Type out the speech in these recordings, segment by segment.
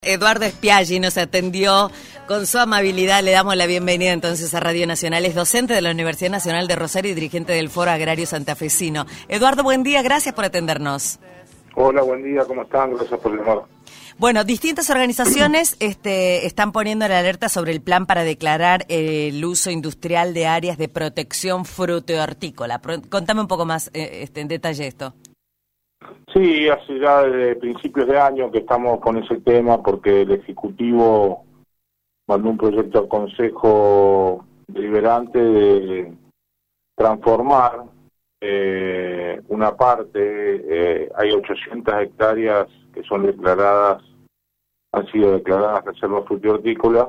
Eduardo Spiaggi nos atendió con su amabilidad. Le damos la bienvenida entonces a Radio Nacional. Es docente de la Universidad Nacional de Rosario y dirigente del Foro Agrario Santafesino. Eduardo, buen día, gracias por atendernos. Hola, buen día, ¿cómo están? Gracias por llamar. Bueno, distintas organizaciones están poniendo la alerta sobre el plan para declarar el uso industrial de áreas de protección fruto-hortícola. Contame un poco más en detalle esto. Sí, hace ya desde principios de año que estamos con ese tema porque el Ejecutivo mandó un proyecto al Consejo Deliberante de transformar una parte, hay 800 hectáreas que son declaradas, han sido declaradas reservas frutícolas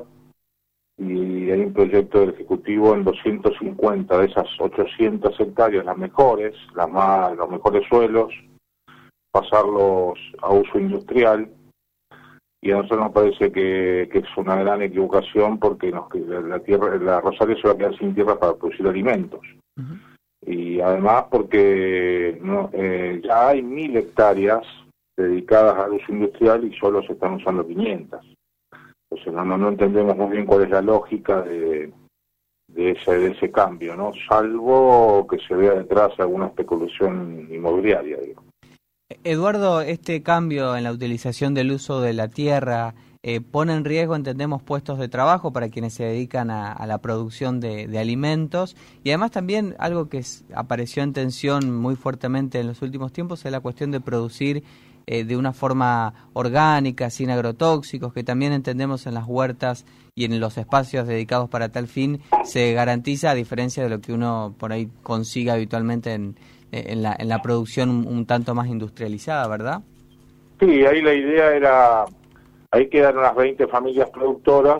y hay un proyecto del Ejecutivo en 250 de esas 800 hectáreas, las mejores, los mejores suelos, pasarlos a uso industrial, y a nosotros nos parece que es una gran equivocación porque la Rosario se va a quedar sin tierra para producir alimentos. Uh-huh. Y además porque ya hay 1000 hectáreas dedicadas al uso industrial y solo se están usando 500. Entonces no entendemos muy bien cuál es la lógica de ese cambio, ¿no? Salvo que se vea detrás alguna especulación inmobiliaria, digo. Eduardo, este cambio en la utilización del uso de la tierra pone en riesgo, entendemos, puestos de trabajo para quienes se dedican a la producción de alimentos, y además también algo que apareció en tensión muy fuertemente en los últimos tiempos es la cuestión de producir de una forma orgánica, sin agrotóxicos, que también entendemos en las huertas y en los espacios dedicados para tal fin se garantiza, a diferencia de lo que uno por ahí consiga habitualmente en la producción un tanto más industrializada, ¿verdad? Sí, ahí la idea era, ahí quedan unas 20 familias productoras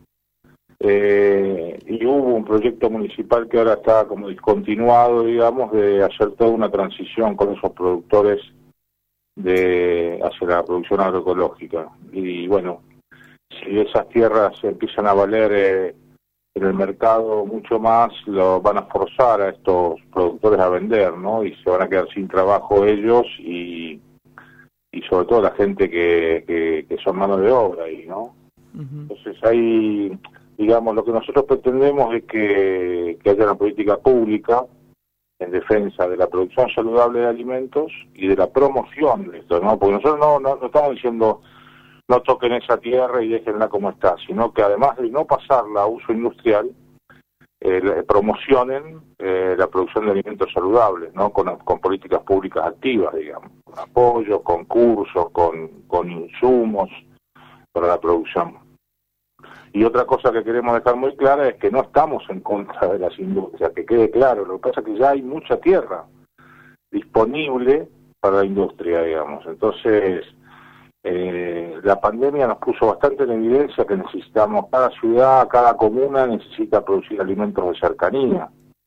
y hubo un proyecto municipal que ahora está como discontinuado, digamos, de hacer toda una transición con esos productores hacia la producción agroecológica. Y bueno, si esas tierras empiezan a valer en el mercado mucho más, lo van a forzar a estos productores a vender, ¿no? Y se van a quedar sin trabajo ellos y sobre todo la gente que son mano de obra ahí, ¿no? Uh-huh. Entonces ahí, digamos, lo que nosotros pretendemos es que haya una política pública en defensa de la producción saludable de alimentos y de la promoción de esto, ¿no? Porque nosotros no estamos diciendo no toquen esa tierra y déjenla como está, sino que además de no pasarla a uso industrial, promocionen la producción de alimentos saludables, ¿no? Con políticas públicas activas, digamos, con apoyos, con cursos, con insumos para la producción. Y otra cosa que queremos dejar muy clara es que no estamos en contra de las industrias, que quede claro. Lo que pasa es que ya hay mucha tierra disponible para la industria, digamos. Entonces, la pandemia nos puso bastante en evidencia que necesitamos, cada ciudad, cada comuna necesita producir alimentos de cercanía.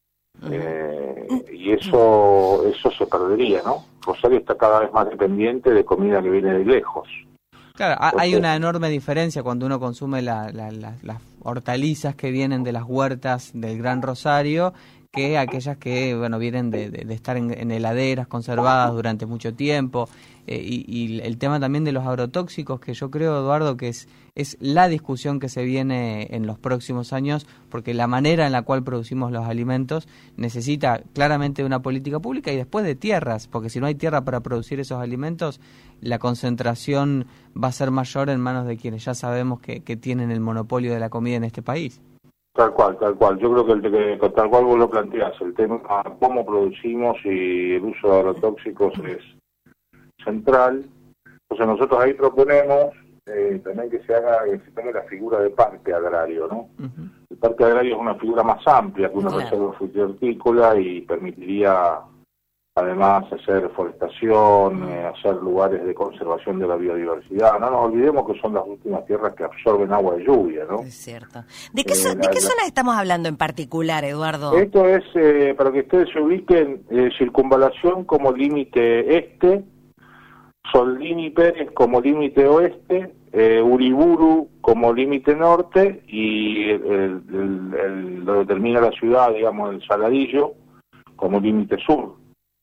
Y eso se perdería, ¿no? Rosario está cada vez más dependiente de comida que viene de lejos. Claro, hay una enorme diferencia cuando uno consume las hortalizas que vienen de las huertas del Gran Rosario que aquellas que vienen de estar en heladeras conservadas durante mucho tiempo, y el tema también de los agrotóxicos, que yo creo, Eduardo, que es la discusión que se viene en los próximos años, porque la manera en la cual producimos los alimentos necesita claramente una política pública y después de tierras, porque si no hay tierra para producir esos alimentos, la concentración va a ser mayor en manos de quienes ya sabemos que tienen el monopolio de la comida en este país. Tal cual. Yo creo que tal cual vos lo planteás, el tema cómo producimos y el uso de agrotóxicos es central. Entonces nosotros ahí proponemos también que se tome la figura de parque agrario, ¿no? Uh-huh. El parque agrario es una figura más amplia que una reserva frutícola y permitiría además hacer forestación, hacer lugares de conservación de la biodiversidad. No nos olvidemos que son las últimas tierras que absorben agua de lluvia, ¿no? Es cierto. ¿De qué zonas estamos hablando en particular, Eduardo? Esto es, para que ustedes se ubiquen, Circunvalación como límite este, Soldini Pérez como límite oeste, Uriburu como límite norte y donde termina la ciudad, digamos, el Saladillo, como límite sur.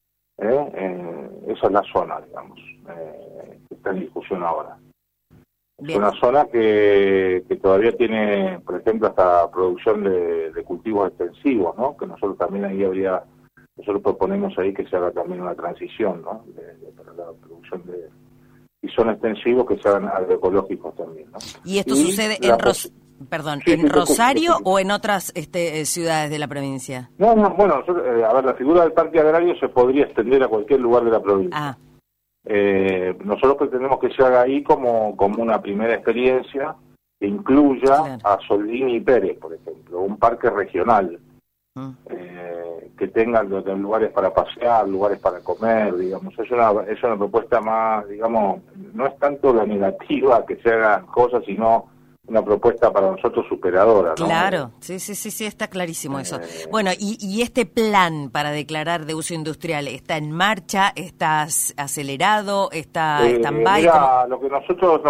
Esa es la zona, digamos, que está en discusión ahora. Es una zona que todavía tiene, por ejemplo, hasta producción de cultivos extensivos, ¿no? Que nosotros también ahí nosotros proponemos ahí que se haga también una transición, ¿no? Para la producción y son extensivos que se hagan agroecológicos también, ¿no? ¿Y esto sucede en Rosario o en otras ciudades de la provincia? No, bueno, a ver, la figura del parque agrario se podría extender a cualquier lugar de la provincia. Nosotros pretendemos que se haga ahí como una primera experiencia que incluya a Soldini y Pérez, por ejemplo, un parque regional, que tenga lugares para pasear, lugares para comer, digamos. Es una propuesta más, digamos, no es tanto la negativa que se hagan cosas, sino una propuesta para nosotros superadora, ¿no? Claro, sí, está clarísimo eso. Bueno, y este plan para declarar de uso industrial, ¿está en marcha? ¿Está acelerado? ¿Está stand-by? Mira, lo que nosotros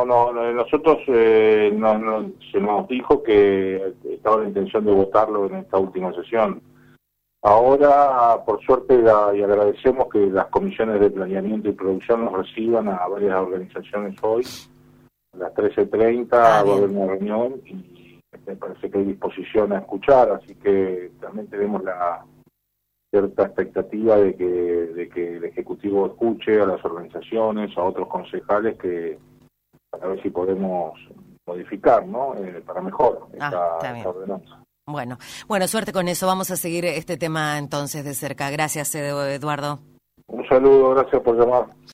se nos dijo que estaba la intención de votarlo en esta última sesión. Ahora, por suerte, y agradecemos que las comisiones de planeamiento y producción nos reciban a varias organizaciones hoy. A las 13:30 va a haber una reunión y me parece que hay disposición a escuchar, así que también tenemos la cierta expectativa de que el Ejecutivo escuche a las organizaciones, a otros concejales, para ver si podemos modificar, ¿no? Para mejor esta ordenanza. Bueno, suerte con eso. Vamos a seguir este tema entonces de cerca. Gracias, Eduardo. Un saludo, gracias por llamar.